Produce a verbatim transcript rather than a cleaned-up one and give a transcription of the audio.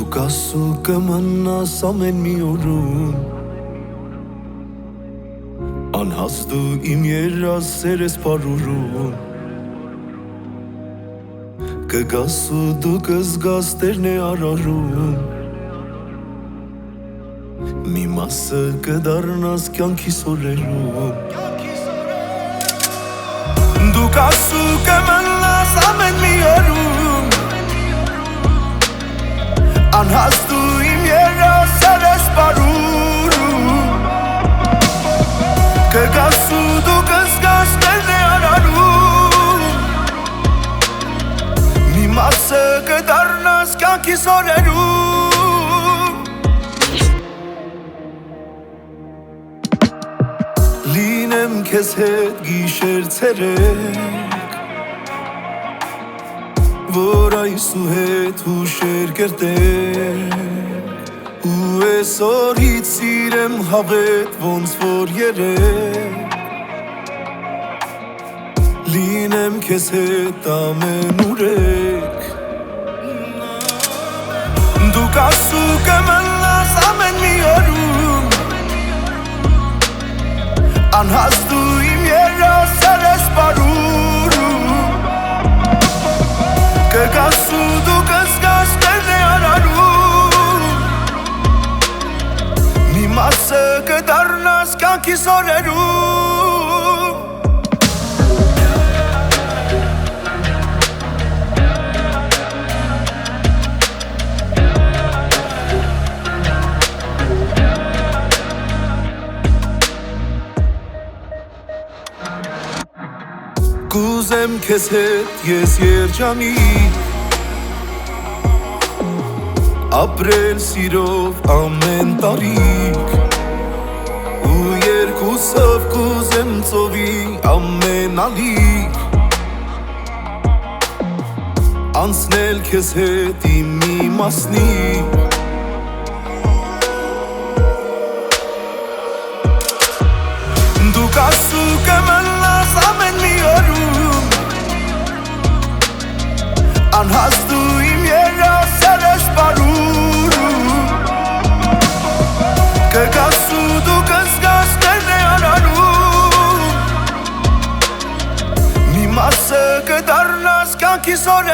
Դուք ասու կմնաս ամեն մի օրում Անհաստ ու իմ երասեր ես պարուրում Կգաս ու դու կզգաս տերն է արարում Մի մասը կդառնաս կյանքիս օրերում Դուք ասու կմնաս ամեն մի օրում Անհաստ ու իմ երասեր ես պարուրում Կգաս ու դու կզգաս տերն է արարում Մի մասը կդառնաս կյանքիս օրերում Լինեմ քեզ հետ գիշեր ցերեկ Որ այսու հետ հուշեր կերտենք Ու այսօրից սիրեմ հավետ ոնց որ երեք Լինեմ քեզ հետ ամեն ուրեք Դուք ասու կմնաս ամեն մի օրում Անհաստ ու իմ երասեր ես պարուրում Կգաս ու դու կզգաս տերն է արարում Մի մասը կդառնաս կյանքիս օրերում Կուզեմ քեզ հետ ես երջանիկ Ապրել սիրով ամեն տարիք Ու երկուսով կուզեմ ծովի ամեն ալիք Անցնել քեզ հետ իմ մի մասնիկ Դուք ասու կմնաս ամեն մի օրում Անհաստ ու իմ երասեր ես պարուրում Կգաս ու դու կզգաս տերն է արարում Մի մասը կդառնաս կյանքիս օրերում